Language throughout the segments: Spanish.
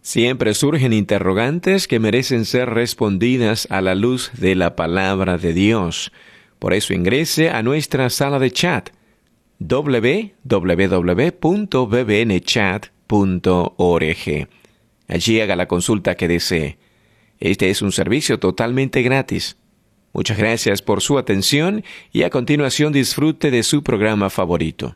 Siempre surgen interrogantes que merecen ser respondidas a la luz de la palabra de Dios. Por eso ingrese a nuestra sala de chat www.bbnchat.org. Allí haga la consulta que desee. Este es un servicio totalmente gratis. Muchas gracias por su atención y a continuación disfrute de su programa favorito.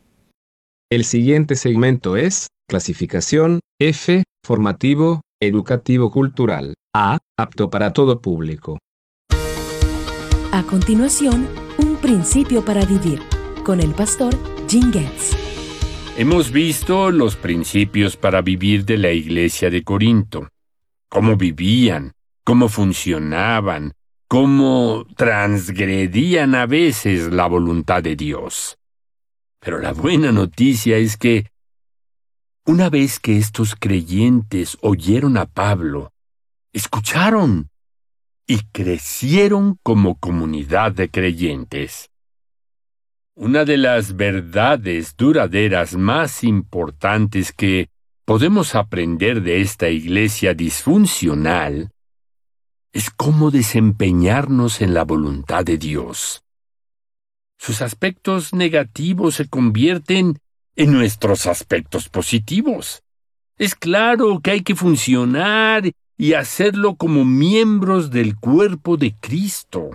El siguiente segmento es clasificación F, formativo, educativo cultural. A, apto para todo público. A continuación, un principio para vivir, con el pastor Jim Getz. Hemos visto los principios para vivir de la iglesia de Corinto. Cómo vivían, cómo funcionaban, cómo transgredían a veces la voluntad de Dios. Pero la buena noticia es que, una vez que estos creyentes oyeron a Pablo, escucharon y crecieron como comunidad de creyentes. Una de las verdades duraderas más importantes que podemos aprender de esta iglesia disfuncional es cómo desempeñarnos en la voluntad de Dios. Sus aspectos negativos se convierten en nuestros aspectos positivos. Es claro que hay que funcionar y hacerlo como miembros del cuerpo de Cristo.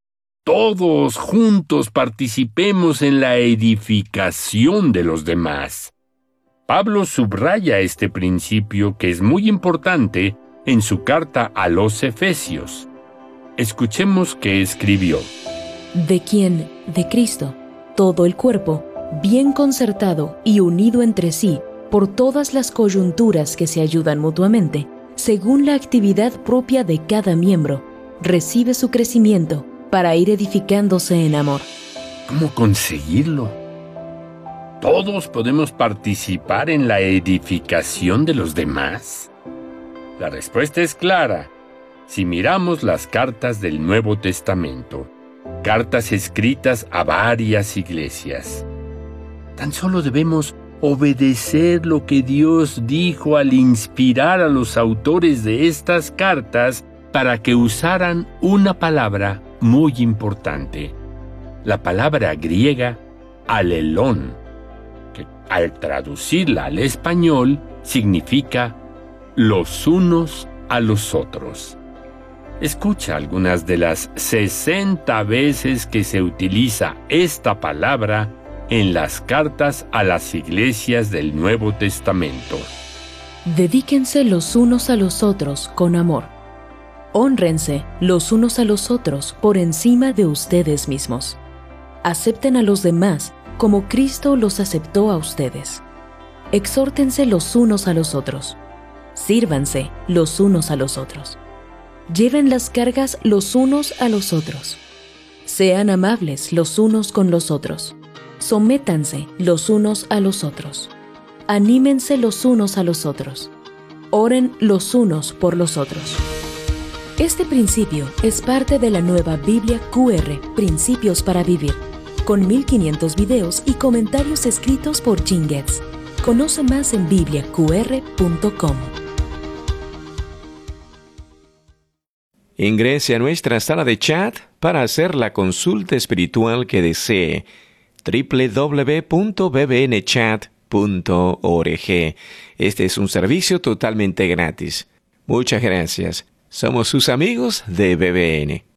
Todos juntos participemos en la edificación de los demás. Pablo subraya este principio que es muy importante en su carta a los Efesios. Escuchemos qué escribió. De quien, de Cristo, todo el cuerpo, bien concertado y unido entre sí por todas las coyunturas que se ayudan mutuamente, según la actividad propia de cada miembro, recibe su crecimiento para ir edificándose en amor. ¿Cómo conseguirlo? ¿Todos podemos participar en la edificación de los demás? La respuesta es clara. Si miramos las cartas del Nuevo Testamento, cartas escritas a varias iglesias, tan solo debemos obedecer lo que Dios dijo al inspirar a los autores de estas cartas para que usaran una palabra muy importante, la palabra griega alelón, que al traducirla al español significa los unos a los otros. Escucha algunas de las 60 veces que se utiliza esta palabra en las cartas a las iglesias del Nuevo Testamento. Dedíquense los unos a los otros con amor. Hónrense los unos a los otros por encima de ustedes mismos. Acepten a los demás como Cristo los aceptó a ustedes. Exhórtense los unos a los otros. Sírvanse los unos a los otros. Lleven las cargas los unos a los otros. Sean amables los unos con los otros. Sométanse los unos a los otros. Anímense los unos a los otros. Oren los unos por los otros. Este principio es parte de la nueva Biblia QR, Principios para Vivir, con 1500 videos y comentarios escritos por Jim Getz. Conoce más en bibliaqr.com. Ingrese a nuestra sala de chat para hacer la consulta espiritual que desee. www.bbnchat.org. Este es un servicio totalmente gratis. Muchas gracias. Somos sus amigos de BBN.